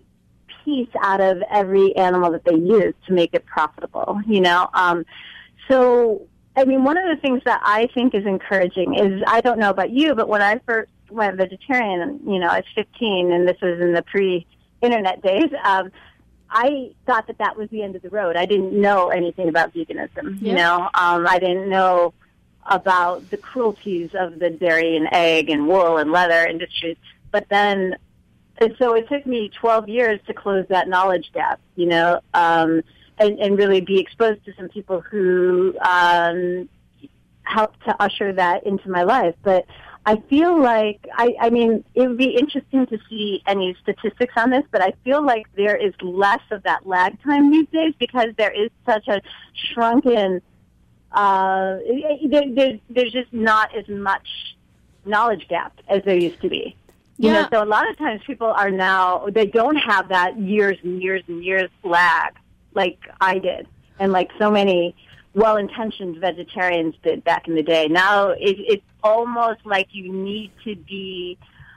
piece out of every animal that they use to make it profitable, you know. Um, so, I mean, one of the things that I think is encouraging is, I don't know about you, but when I first went vegetarian, you know, I was fifteen, and this was in the pre-internet days, um, I thought that that was the end of the road. I didn't know anything about veganism, you yeah. know. Um, I didn't know about the cruelties of the dairy and egg and wool and leather industries. But then And so it took me twelve years to close that knowledge gap, you know, um, and, and really be exposed to some people who um, helped to usher that into my life. But I feel like, I, I mean, it would be interesting to see any statistics on this, but I feel like there is less of that lag time these days because there is such a shrunken, uh, there, there, there's just not as much knowledge gap as there used to be. You Yeah. know, so a lot of times people are now, they don't have that years and years and years lag like I did and like so many well-intentioned vegetarians did back in the day. Now it, it's almost like you need to be,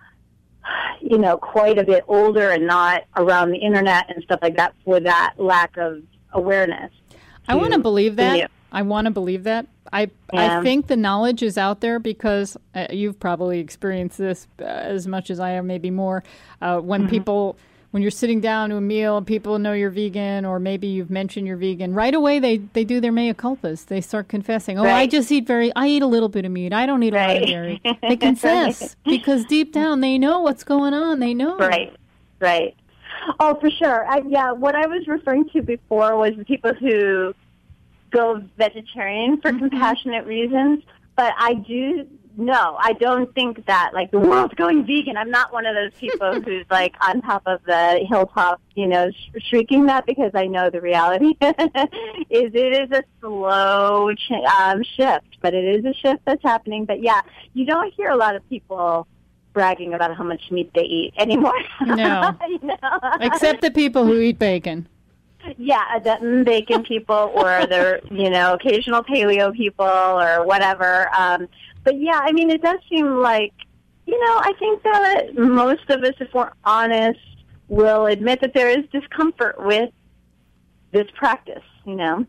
you know, quite a bit older and not around the internet and stuff like that for that lack of awareness. I want to believe that. Yeah. I want to believe that. I Yeah. I think the knowledge is out there because uh, you've probably experienced this uh, as much as I have, maybe more. Uh, when Mm-hmm. people, when you're sitting down to a meal, people know you're vegan, or maybe you've mentioned you're vegan. Right away, they, they do their mea culpas. They start confessing. Oh, I Right. just eat very. I eat a little bit of meat. I don't eat a lot of Right. dairy. They confess because deep down they know what's going on. They know. Right, right. Oh, for sure. I, yeah, what I was referring to before was the people who go vegetarian for Mm-hmm. compassionate reasons. But I do, no, I don't think that, like, the world's going vegan. I'm not one of those people who's, like, on top of the hilltop, you know, sh- shrieking that because I know the reality is it is a slow ch- um, shift. But it is a shift that's happening. But, yeah, you don't hear a lot of people bragging about how much meat they eat anymore. No. You know? Except the people who eat bacon. Yeah, the mm, bacon people or the, you know, occasional paleo people or whatever. Um, but, yeah, I mean, it does seem like, you know, I think that most of us, if we're honest, will admit that there is discomfort with this practice, you know.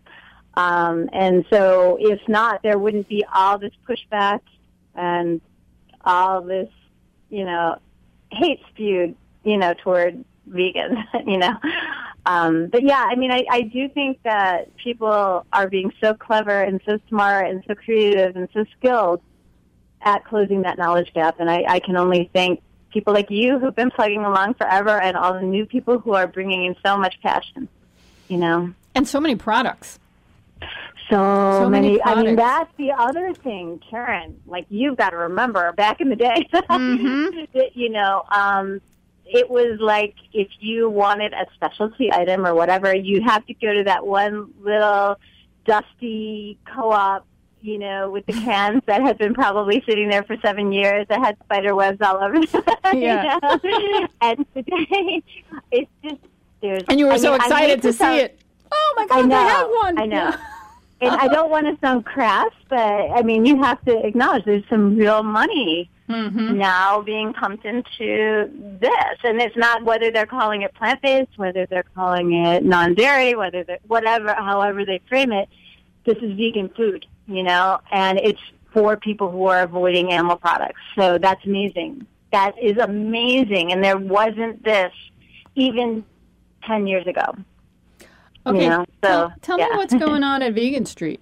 Um, and so if not, there wouldn't be all this pushback and all this, you know, hate spewed, you know, toward vegans, you know. Um, but yeah, I mean, I, I do think that people are being so clever and so smart and so creative and so skilled at closing that knowledge gap. And I, I can only thank people like you who've been plugging along forever and all the new people who are bringing in so much passion, you know. And so many products. So, So many many, I mean, products. that's the other thing, Karen, like you've got to remember back in the day, Mhm. that, you know, um, it was like if you wanted a specialty item or whatever, you have to go to that one little dusty co-op, you know, with the cans that had been probably sitting there for seven years that had spider webs all over them. Yeah. You know? And today, it's just, there's... And you were I so mean, I hate excited to see sound- it. Oh, my I God, know, I have one. I know. And I don't want to sound crass, but, I mean, you have to acknowledge there's some real money Mm-hmm. now being pumped into this. And it's not whether they're calling it plant-based, whether they're calling it non-dairy, whether they're, whatever, however they frame it, this is vegan food, you know, and it's for people who are avoiding animal products. So that's amazing. That is amazing. And there wasn't this even ten years ago. Okay, You know, so, tell, tell yeah. me what's going on at Vegan Street.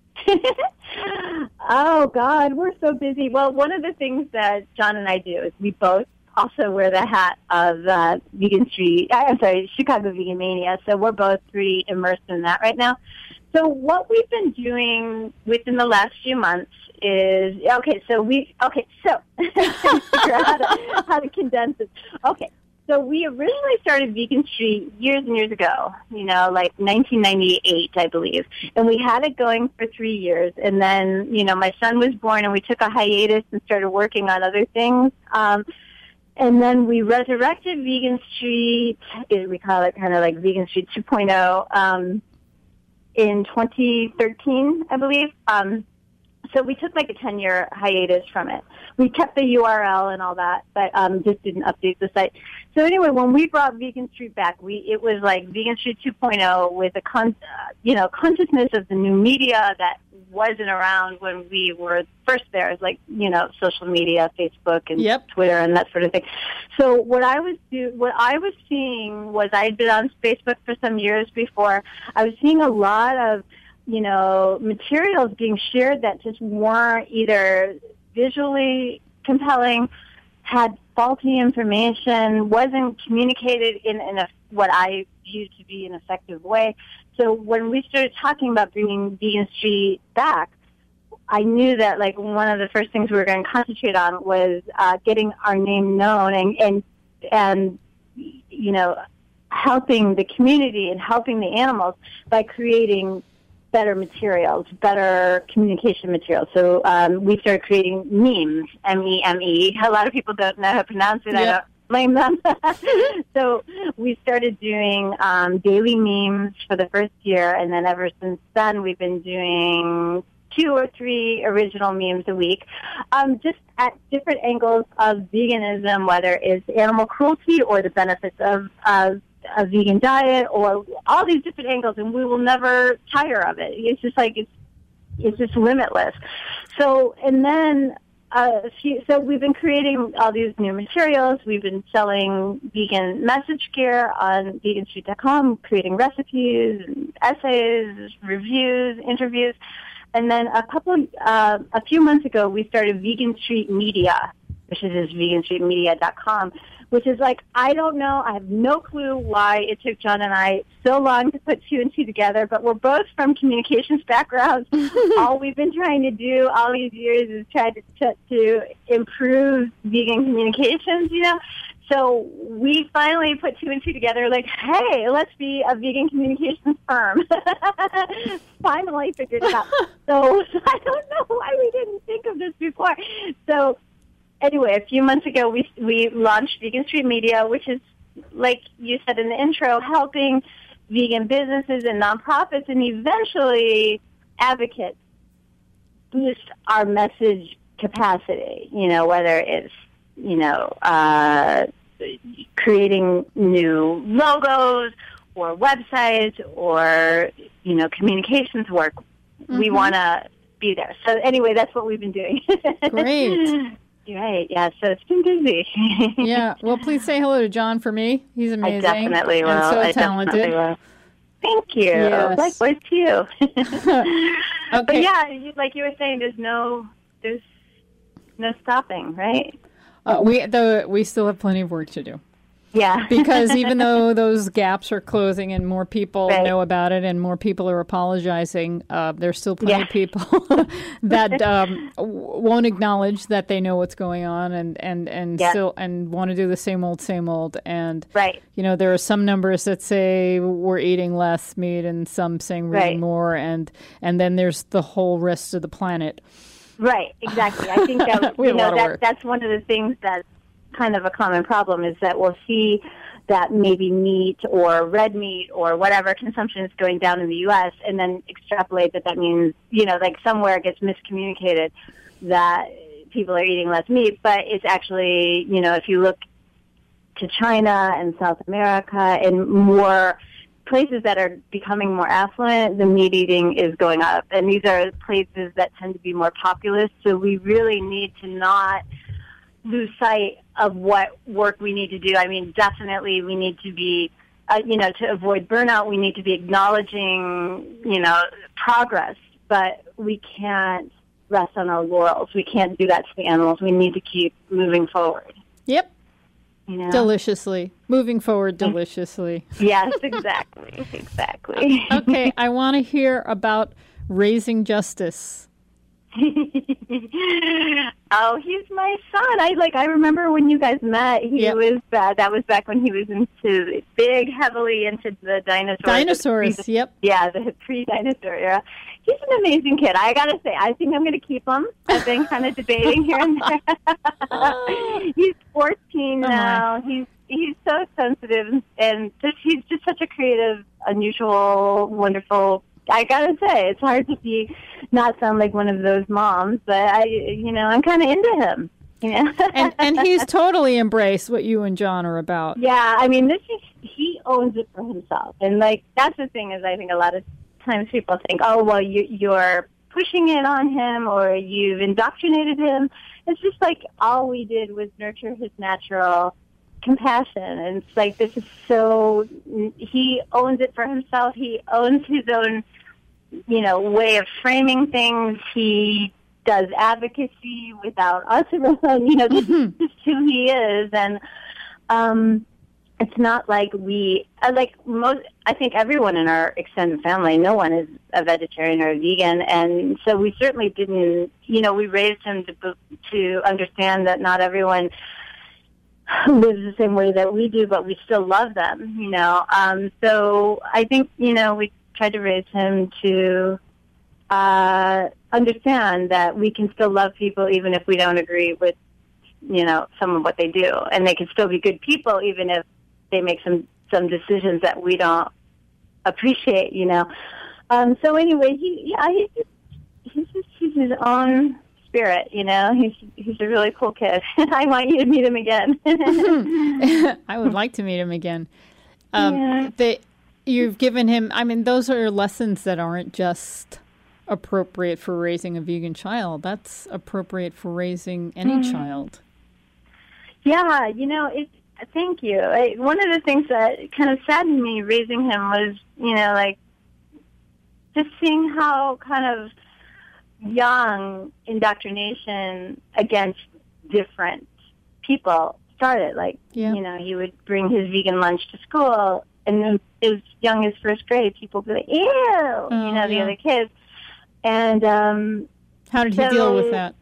Oh, God, we're so busy. Well, one of the things that John and I do is we both also wear the hat of uh, Vegan Street, I'm sorry, Chicago Vegan Mania, so we're both pretty immersed in that right now. So what we've been doing within the last few months is, okay, so we, okay, so, figure out how to, how to condense it. Okay. So we originally started Vegan Street years and years ago, you know, like nineteen ninety-eight, I believe. And we had it going for three years. And then, you know, my son was born and we took a hiatus and started working on other things. Um, and then we resurrected Vegan Street, we call it kind of like Vegan Street two point oh, um, in twenty thirteen, I believe. Um, so we took like a ten-year hiatus from it. We kept the U R L and all that, but um, just didn't update the site. So anyway, when we brought Vegan Street back, we it was like Vegan Street two point oh with a con, uh, you know consciousness of the new media that wasn't around when we were first there. It's like you know social media, Facebook and Yep. Twitter and that sort of thing. So what I was do what I was seeing was I had been on Facebook for some years before. I was seeing a lot of you know materials being shared that just weren't either visually compelling had faulty information, wasn't communicated in, in a, what I viewed to be an effective way. So when we started talking about bringing Vegan Street back, I knew that like one of the first things we were going to concentrate on was uh, getting our name known and, and, and, you know, helping the community and helping the animals by creating better materials, better communication materials. So um, we started creating memes, M E M E. A lot of people don't know how to pronounce it. Yep. I don't blame them. So we started doing um, daily memes for the first year, and then ever since then we've been doing two or three original memes a week, um, just at different angles of veganism, whether it's animal cruelty or the benefits of, of a vegan diet, or all these different angles, and we will never tire of it. It's just like it's it's just limitless. So, and then uh, so we've been creating all these new materials. We've been selling vegan message gear on vegan street dot com, creating recipes, essays, reviews, interviews. And then a couple, uh, a few months ago, we started Vegan Street Media, which is vegan street media dot com, which is like, I don't know, I have no clue why it took John and I so long to put two and two together, but we're both from communications backgrounds. All we've been trying to do all these years is try to, to, to improve vegan communications, you know? So we finally put two and two together, like, hey, let's be a vegan communications firm. Finally figured it out. So I don't know why we didn't think of this before. So anyway, a few months ago, we we launched Vegan Street Media, which is, like you said in the intro, helping vegan businesses and nonprofits and eventually advocates boost our message capacity, you know, whether it's, you know, uh, creating new logos or websites or, you know, communications work. Mm-hmm. We want to be there. So anyway, that's what we've been doing. Great. Right, yeah, so it's been busy. Yeah, well, please say hello to John for me. He's amazing. I definitely will. And so I talented. Definitely will. Thank you. Yes. Likewise to you. Okay. But yeah, you, like you were saying, there's no, there's no stopping, right? Uh, we though we still have plenty of work to do. Yeah. Because even though those gaps are closing and more people right. know about it and more people are apologizing, uh, there's still plenty yeah. of people that um, won't acknowledge that they know what's going on and and and yeah. still and want to do the same old, same old. And right. you know, there are some numbers that say we're eating less meat and some saying we're right. eating more, and and then there's the whole rest of the planet. Right. Exactly. I think that we you know that work. that's one of the things that. Kind of a common problem is that we'll see that maybe meat or red meat or whatever consumption is going down in the U S and then extrapolate that that means, you know, like somewhere it gets miscommunicated that people are eating less meat, but it's actually, you know, if you look to China and South America and more places that are becoming more affluent, the meat eating is going up. And these are places that tend to be more populous, so we really need to not lose sight of what work we need to do. I mean, definitely we need to be, uh, you know, to avoid burnout, we need to be acknowledging, you know, progress, but we can't rest on our laurels. We can't do that to the animals. We need to keep moving forward. Yep. You know? Deliciously. Moving forward deliciously. Yes, exactly. Exactly. Okay, I want to hear about Raising Justice. Oh, he's my son. I like. I remember when you guys met. He yep. was uh, that was back when he was into big, heavily into the dinosaurs. Dinosaurs. The pre, yep. Yeah, the pre-dinosaur era. He's an amazing kid. I gotta say, I think I'm going to keep him. I've been kind of debating here and there. He's fourteen now. Uh-huh. He's he's so sensitive and just he's just such a creative, unusual, wonderful. I gotta say, it's hard to be not sound like one of those moms, but I, you know, I'm kind of into him. You know, and and he's totally embraced what you and John are about. Yeah, I mean, this is he owns it for himself, and like that's the thing is, I think a lot of times people think, oh, well, you, you're pushing it on him or you've indoctrinated him. It's just like all we did was nurture his natural compassion, and it's like this is so he owns it for himself. He owns his own, you know, way of framing things. He does advocacy without us around. You know, this Mhm. is just who he is, and um, it's not like we uh, like most. I think everyone in our extended family, no one is a vegetarian or a vegan, and so we certainly didn't. You know, we raised him to to understand that not everyone lives the same way that we do, but we still love them. You know, um, so I think you know we tried to raise him to uh, understand that we can still love people even if we don't agree with, you know, some of what they do, and they can still be good people even if they make some some decisions that we don't appreciate. You know, um, so anyway, he yeah he's just, he's just he's his own spirit. You know, he's he's a really cool kid. I want you to meet him again. I would like to meet him again. Um, Yeah. they, you've given him, I mean, those are lessons that aren't just appropriate for raising a vegan child. That's appropriate for raising any Mhm. child. Yeah, you know, it's, thank you. I, one of the things that kind of saddened me raising him was, you know, like just seeing how kind of young indoctrination against different people started. Like, Yeah. you know, he would bring his vegan lunch to school, and then as young as first grade, people would be like, ew, Oh, you know, the yeah. other kids. And, um, How did he So- deal with that?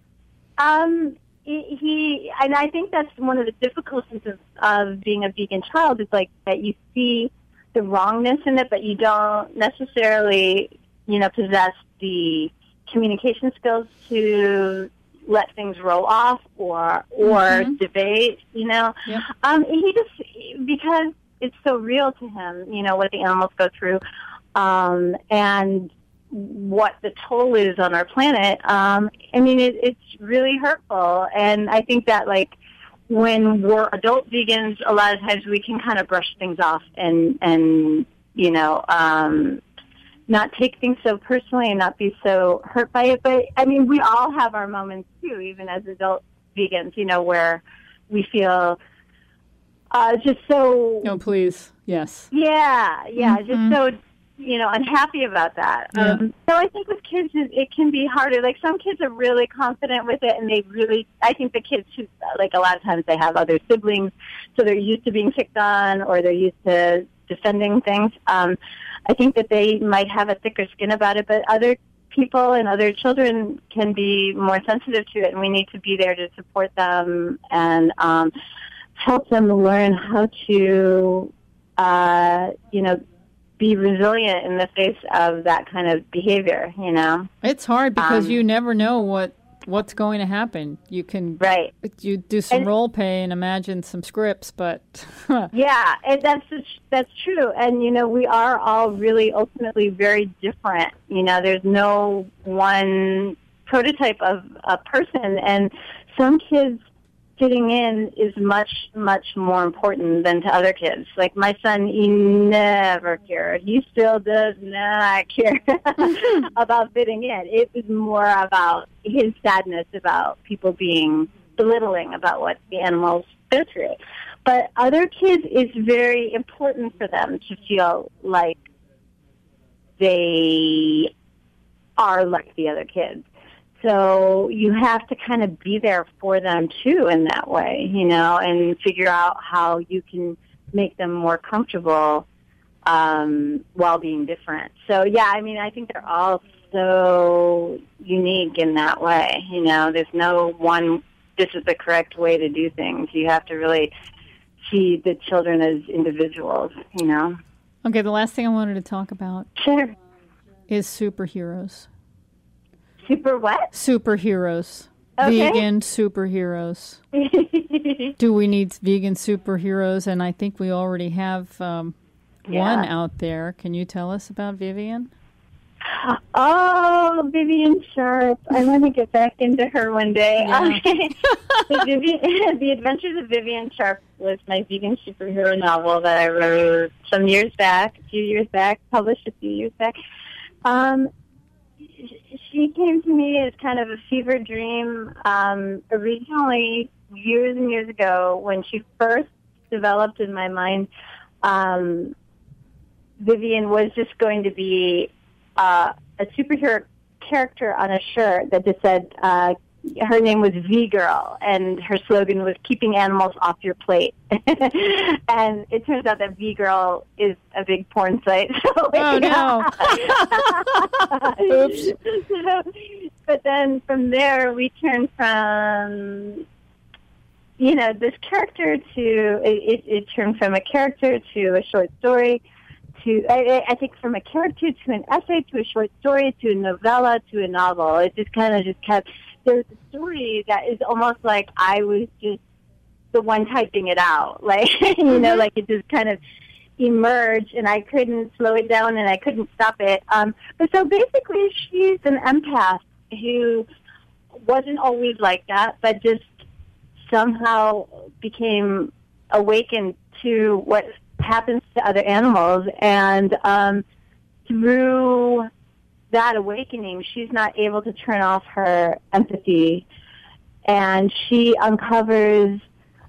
Um, he, he, and I think that's one of the difficulties of, of being a vegan child is like that you see the wrongness in it, but you don't necessarily, you know, possess the communication skills to let things roll off or or Mhm. debate. You know, Yep. um, he just because it's so real to him. You know what the animals go through, um, and what the toll is on our planet. Um, I mean, it, it's really hurtful. And I think that, like, when we're adult vegans, a lot of times we can kind of brush things off and, and you know, um, not take things so personally and not be so hurt by it. But, I mean, we all have our moments, too, even as adult vegans, you know, where we feel uh, just so... No, please. Yes. Yeah, yeah, Mhm. just so, you know, unhappy about that. Yeah. Um, so I think with kids, it, it can be harder. Like, some kids are really confident with it, and they really, I think the kids who, like, a lot of times they have other siblings, so they're used to being picked on, or they're used to defending things. Um, I think that they might have a thicker skin about it, but other people and other children can be more sensitive to it, and we need to be there to support them and um, help them learn how to, uh, you know, be resilient in the face of that kind of behavior, you know? It's hard because Um, you never know what what's going to happen. You can Right. you do some And- role play and imagine some scripts, but Yeah, and that's that's true. And, you know, we are all really ultimately very different. You know, there's no one prototype of a person, and some kids fitting in is much, much more important than to other kids. Like my son, he never cared. He still does not care about fitting in. It was more about his sadness about people being belittling about what the animals go through. But other kids, it's very important for them to feel like they are like the other kids. So you have to kind of be there for them, too, in that way, you know, and figure out how you can make them more comfortable um, while being different. So, yeah, I mean, I think they're all so unique in that way, you know. There's no one, this is the correct way to do things. You have to really see the children as individuals, you know. okay, the last thing I wanted to talk about Sure. is superheroes. Super what? Superheroes. Okay. Vegan superheroes. Do we need vegan superheroes? And I think we already have um, one Yeah. out there. Can you tell us about Vivian? Oh, Vivian Sharp. I want to get back into her one day. Yeah. Okay. So Vivian, The Adventures of Vivian Sharp was my vegan superhero novel that I wrote some years back, a few years back, published a few years back. Um, she came to me as kind of a fever dream um, originally years and years ago when she first developed in my mind. Um, Vivian was just going to be uh, a superhero character on a shirt that just said, uh, her name was V-Girl, and her slogan was keeping animals off your plate. And it turns out that V-Girl is a big porn site. So, oh, no. Oops. So, but then from there, we turned from, you know, this character to, it, it turned from a character to a short story, to, I, I think from a character to an essay to a short story to a novella to a novel. It just kind of just kept, there's a story that is almost like I was just the one typing it out. Like, you know, like it just kind of emerged and I couldn't slow it down and I couldn't stop it. Um, but so basically she's an empath who wasn't always like that, but just somehow became awakened to what happens to other animals. And um, through that awakening, she's not able to turn off her empathy. And she uncovers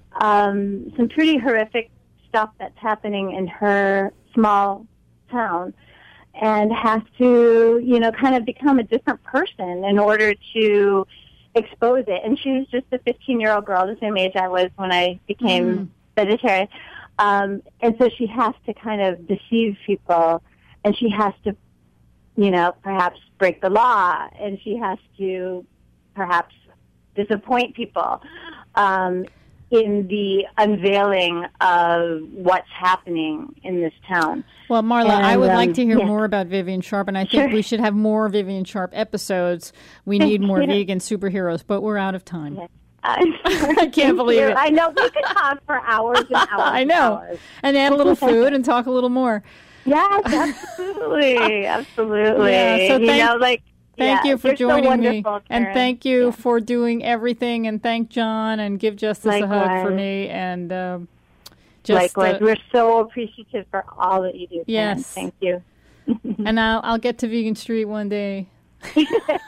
um, some pretty horrific stuff that's happening in her small town and has to, you know, kind of become a different person in order to expose it. And she was just a fifteen-year-old girl, the same age I was when I became mm. vegetarian. Um, and so she has to kind of deceive people, and she has to, you know, perhaps break the law, and she has to perhaps disappoint people um, in the unveiling of what's happening in this town. Well, Marla, and, I would um, like to hear yeah. more about Vivian Sharp, and I think sure. we should have more Vivian Sharp episodes. We need more vegan superheroes, but we're out of time. Yeah. I can't believe you. it. I know we could talk for hours and hours. I know. And, hours. and add a little food and talk a little more. Yes, absolutely, absolutely. Yeah, so thank, you know, like, thank yeah, you for joining so me, Karen. and thank you yeah. for doing everything. And thank John, and give Justice Likewise. a hug for me. And um, just, likewise, uh, we're so appreciative for all that you do. Yes, Karen. Thank you. And I'll I'll get to Vegan Street one day. No,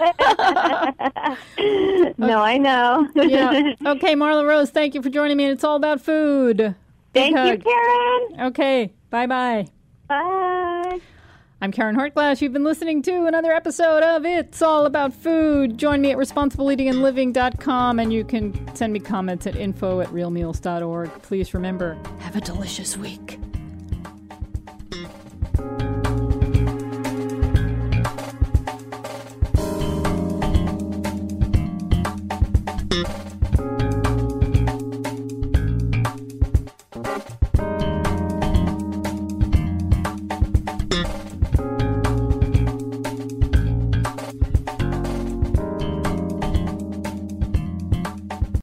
I know. Yeah. Okay, Marla Rose, thank you for joining me. And it's all about food. Big Thank hug. you, Karen. Okay, bye-bye. Bye. I'm Karen Hartglass. You've been listening to another episode of It's All About Food. Join me at responsible eating and living dot com, and you can send me comments at info at real meals dot org. Please remember, have a delicious week.